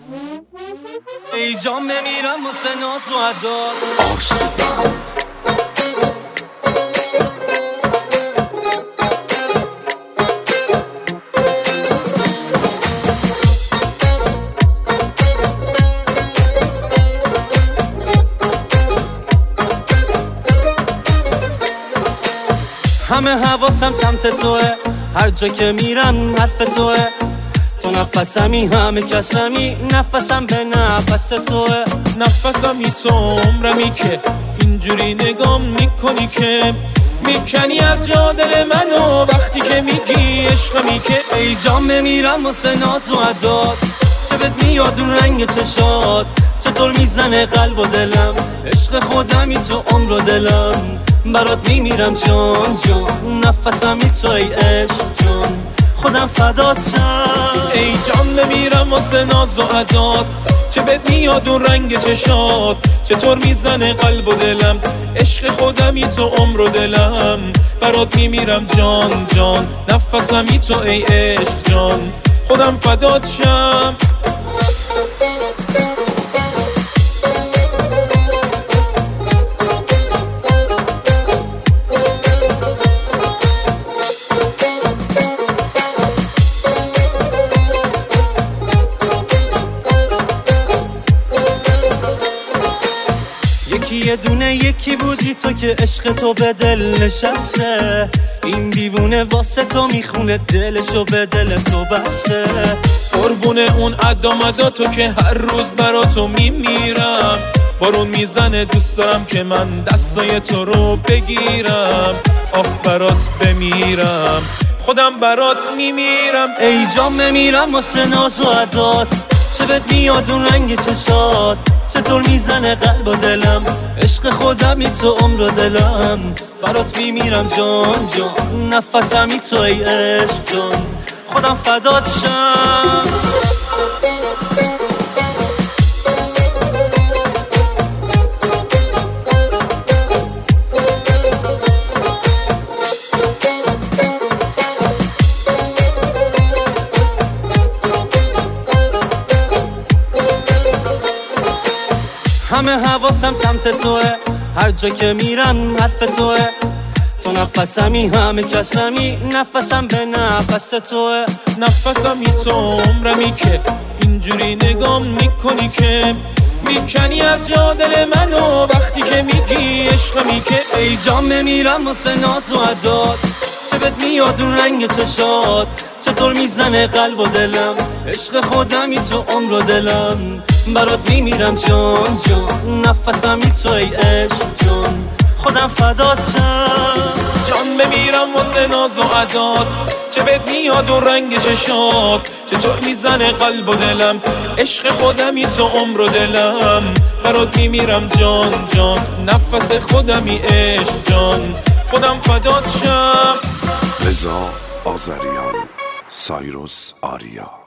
ای جان بمیرم واسه ناز و عداد آرسلان همه حواسم سمت توه، هر جا که میرم حرف توه. تو نفسمی همه کسمی، نفسم به نفس توه. نفسمی تو عمرمی که اینجوری نگام میکنی که میکنی از جا دل منو وقتی که میگی عشقمی که ای جان بمیرم واسه ناز و عداد. چه بد میاد اون رنگ چشات، چطور میزنه قلب و دلم. عشق خودمی تو عمر و دلم، برات میمیرم جان جان. نفسمی تو ای عشق جان، خودم فدات شم. ای جان بمیرم واسه ناز و عدات. چه بد میاد اون رنگ چشات، چطور میزنه قلب و دلم. عشق خودمی تو عمر و دلم، برات میمیرم جان جان. نفسمی تو ای عشق جان، خودم فدات شم. یکی یه دونه یکی بودی تو که عشق تو به دل نشسته. این دیوونه واسه تو میخونه دلشو به دل تو بسته. قربونه اون عدامدا تو که هر روز برا تو میمیرم. بارون میزنه دوست دارم که من دستای تو رو بگیرم. آخ برات بمیرم، خودم برات میمیرم. ای جان بمیرم واسه ناز و عدات. چه بد میاد اون رنگ چشات، چطور میزنه قلب و دلم. عشق خودمی تو عمر و دلم، برات میمیرم جان جان. نفسمی تو ای عشق جان، خودم فدات شم. همه حواسم سمت توه، هر جا که میرم حرف توه. تو نفسمی همه کسمی، نفسم به نفس توه. نفسمی تو عمرمی که اینجوری نگام میکنی که میکنی از جا دل منو وقتی که میگی عشقمی که ای جان بمیرم واسه ناز و عداد. چه بد میاد اون رنگ چشات، چطور میزنه قلب و دلم. عشق خودمی تو عمر و دلم، برات میمیرم جان جان. نفسمی تو ای عشق جان، خودم فدات شم. جان بمیرم واسه ناز و عدات. چه بد میاد اون رنگ چشات، چطور میزنه قلب و دلم. عشق خودمی تو عمر و دلم، برات میمیرم جان جان. نفس خودمی عشق جان، خودم فدات شم. رضا آذریان، سایروس آریا.